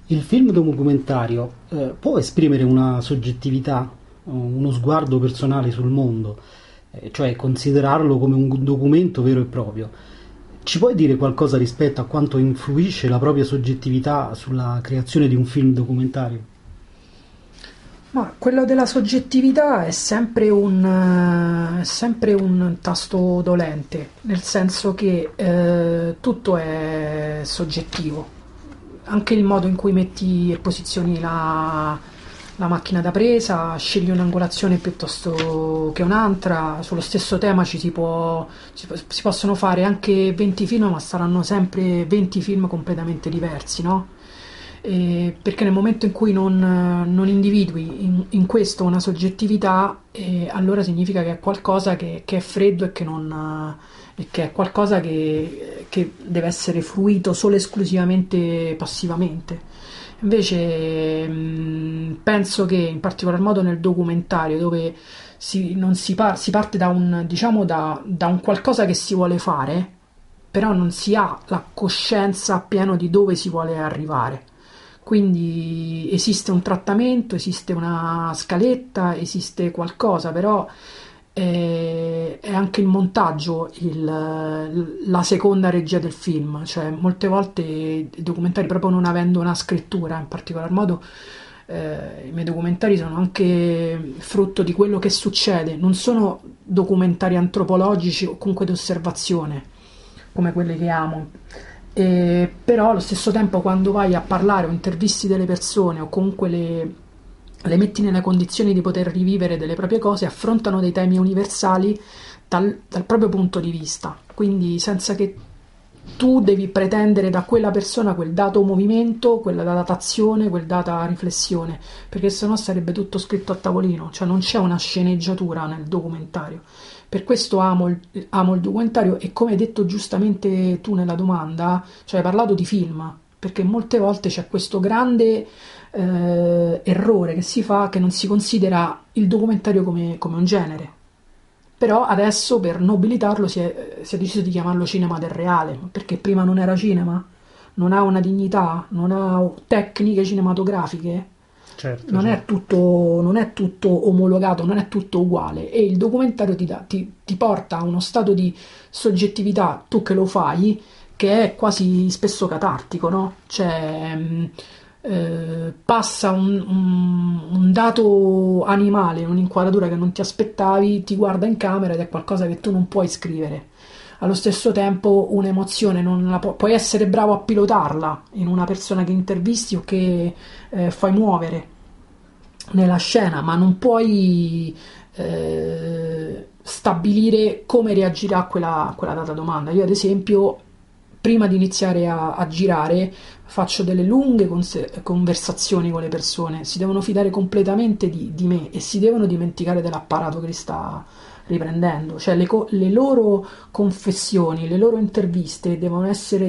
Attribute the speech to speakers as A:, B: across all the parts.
A: Il film documentario può esprimere una soggettività, uno sguardo personale sul mondo, cioè considerarlo come un documento vero e proprio. Ci puoi dire qualcosa rispetto a quanto influisce la propria soggettività sulla creazione di un film documentario?
B: Ma quello della soggettività è sempre un tasto dolente, nel senso che tutto è soggettivo. Anche il modo in cui metti e posizioni la macchina da presa, scegli un'angolazione piuttosto che un'altra, sullo stesso tema si possono fare anche 20 film, ma saranno sempre 20 film completamente diversi, no? Perché nel momento in cui non individui in questo una soggettività, allora significa che è qualcosa che è freddo e che è qualcosa che deve essere fruito solo e esclusivamente passivamente. Invece penso che in particolar modo nel documentario, dove non si parte da diciamo, da un qualcosa che si vuole fare, però non si ha la coscienza appieno di dove si vuole arrivare. Quindi esiste un trattamento, esiste una scaletta, esiste qualcosa, però è anche il montaggio la seconda regia del film. Cioè molte volte i documentari, proprio non avendo una scrittura, in particolar modo i miei documentari sono anche frutto di quello che succede, non sono documentari antropologici o comunque di osservazione come quelle che amo. Però allo stesso tempo, quando vai a parlare o intervisti delle persone o comunque le metti nelle condizioni di poter rivivere delle proprie cose, affrontano dei temi universali dal proprio punto di vista, quindi senza che tu devi pretendere da quella persona quel dato movimento, quella datazione, quel data riflessione, perché sennò sarebbe tutto scritto a tavolino, cioè non c'è una sceneggiatura nel documentario. Per questo amo il documentario e, come hai detto giustamente tu nella domanda, cioè hai parlato di film, perché molte volte c'è questo grande errore che si fa, che non si considera il documentario come un genere. Però adesso per nobilitarlo si è deciso di chiamarlo cinema del reale, perché prima non era cinema, non ha una dignità, non ha tecniche cinematografiche,
A: Certo, certo.
B: non è tutto omologato, non è tutto uguale, e il documentario ti porta a uno stato di soggettività, tu che lo fai, che è quasi spesso catartico, no? Cioè passa un dato animale in un'inquadratura che non ti aspettavi, ti guarda in camera ed è qualcosa che tu non puoi scrivere. Allo stesso tempo un'emozione non la puoi essere bravo a pilotarla in una persona che intervisti o che fai muovere nella scena, ma non puoi stabilire come reagirà quella data domanda. Io ad esempio, prima di iniziare a girare, faccio delle lunghe conversazioni con le persone, si devono fidare completamente di me e si devono dimenticare dell'apparato che li sta riprendendo, cioè le loro confessioni, le loro interviste devono essere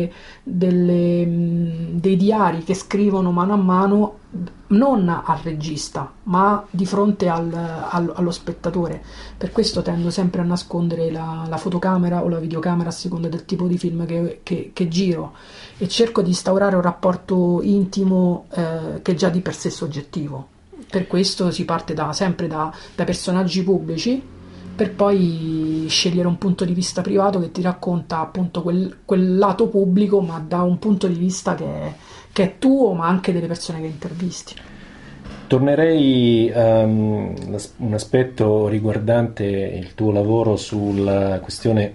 B: dei diari che scrivono mano a mano, non al regista, ma di fronte allo spettatore. Per questo tendo sempre a nascondere la fotocamera o la videocamera a seconda del tipo di film che giro, e cerco di instaurare un rapporto intimo che è già di per sé soggettivo. Per questo si parte sempre da personaggi pubblici, per poi scegliere un punto di vista privato che ti racconta appunto quel lato pubblico, ma da un punto di vista che è tuo, ma anche delle persone che intervisti.
C: Tornerei a un aspetto riguardante il tuo lavoro sulla questione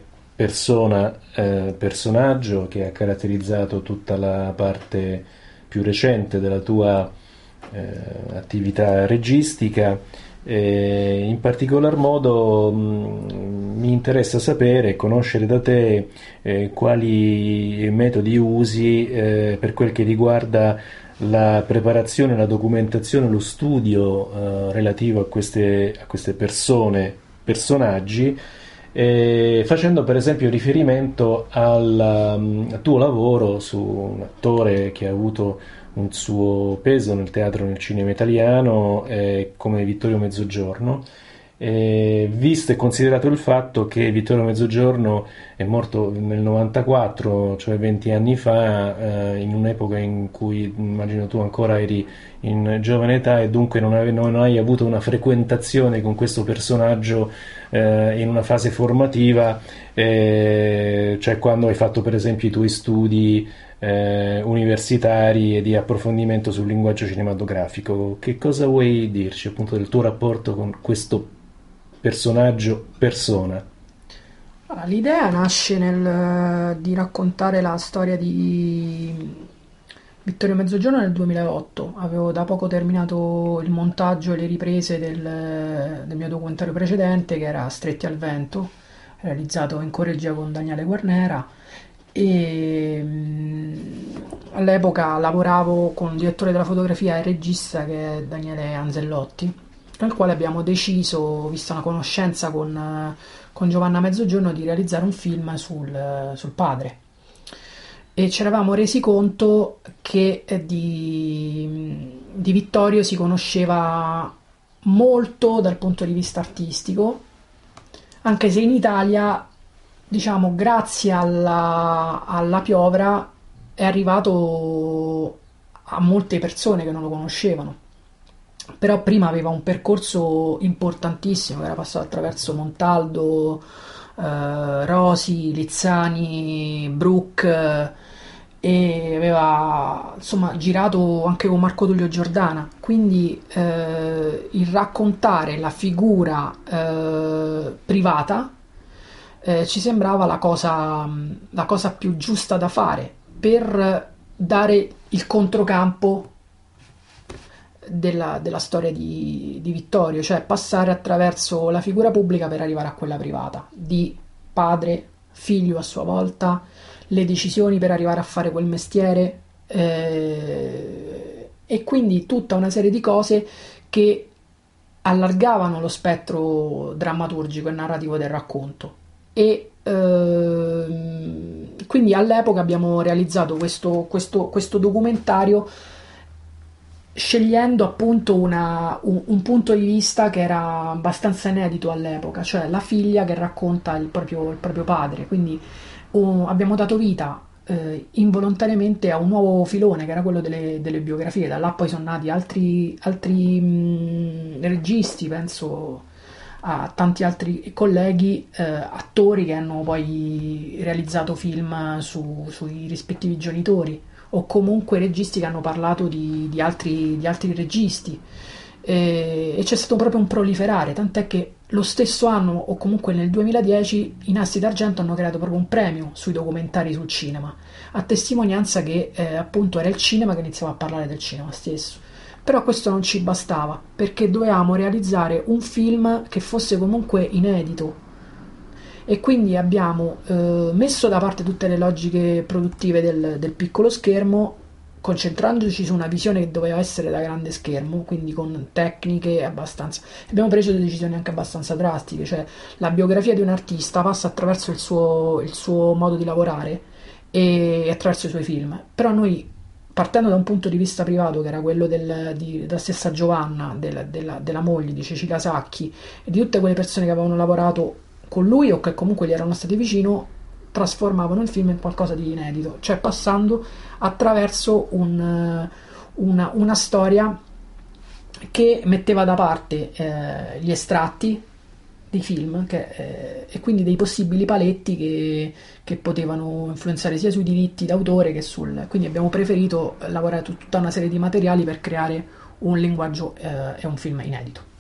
C: personaggio che ha caratterizzato tutta la parte più recente della tua attività registica. In particolar modo mi interessa sapere e conoscere da te quali metodi usi per quel che riguarda la preparazione, la documentazione, lo studio relativo a queste persone, personaggi, facendo per esempio riferimento al tuo lavoro su un attore che ha avuto un suo peso nel teatro e nel cinema italiano come Vittorio Mezzogiorno, visto e considerato il fatto che Vittorio Mezzogiorno è morto nel 94, cioè 20 anni fa, in un'epoca in cui immagino tu ancora eri in giovane età e dunque non hai avuto una frequentazione con questo personaggio in una fase formativa, cioè quando hai fatto per esempio i tuoi studi universitari e di approfondimento sul linguaggio cinematografico. Che cosa vuoi dirci appunto del tuo rapporto con questo personaggio persona?
B: Allora, l'idea nasce di raccontare la storia di Vittorio Mezzogiorno nel 2008. Avevo da poco terminato il montaggio e le riprese del mio documentario precedente, che era Stretti al vento, realizzato in coregia con Daniele Guarnera, e all'epoca lavoravo con il direttore della fotografia e il regista, che è Daniele Anzellotti, con il quale abbiamo deciso, vista una conoscenza con Giovanna Mezzogiorno, di realizzare un film sul padre. E ci eravamo resi conto che di Vittorio si conosceva molto dal punto di vista artistico, anche se in Italia, diciamo, grazie alla Piovra è arrivato a molte persone che non lo conoscevano. Però prima aveva un percorso importantissimo, era passato attraverso Montaldo, Rosi, Lizzani, Bruck, e aveva insomma girato anche con Marco Tullio Giordana, quindi il raccontare la figura privata ci sembrava la cosa più giusta da fare per dare il controcampo della storia di Vittorio, cioè passare attraverso la figura pubblica per arrivare a quella privata, di padre, figlio a sua volta, le decisioni per arrivare a fare quel mestiere, e quindi tutta una serie di cose che allargavano lo spettro drammaturgico e narrativo del racconto. E quindi all'epoca abbiamo realizzato questo documentario, scegliendo appunto un punto di vista che era abbastanza inedito all'epoca, cioè la figlia che racconta il proprio padre. Quindi abbiamo dato vita involontariamente a un nuovo filone, che era quello delle biografie. Da là poi sono nati altri registi, penso a tanti altri colleghi, attori che hanno poi realizzato film sui rispettivi genitori, o comunque registi che hanno parlato di altri registi, e c'è stato proprio un proliferare, tant'è che lo stesso anno, o comunque nel 2010, i Nastri d'Argento hanno creato proprio un premio sui documentari sul cinema, a testimonianza che appunto era il cinema che iniziava a parlare del cinema stesso. Però questo non ci bastava, perché dovevamo realizzare un film che fosse comunque inedito, e quindi abbiamo messo da parte tutte le logiche produttive del piccolo schermo, concentrandoci su una visione che doveva essere da grande schermo, quindi con tecniche abbastanza... Abbiamo preso delle decisioni anche abbastanza drastiche, cioè la biografia di un artista passa attraverso il suo modo di lavorare e attraverso i suoi film, però noi, partendo da un punto di vista privato, che era quello della stessa Giovanna, della moglie di Cecilia Sacchi, e di tutte quelle persone che avevano lavorato con lui o che comunque gli erano stati vicino, trasformavano il film in qualcosa di inedito, cioè passando attraverso una storia che metteva da parte gli estratti dei film e quindi dei possibili paletti che potevano influenzare sia sui diritti d'autore che quindi abbiamo preferito lavorare tutta una serie di materiali per creare un linguaggio e un film inedito.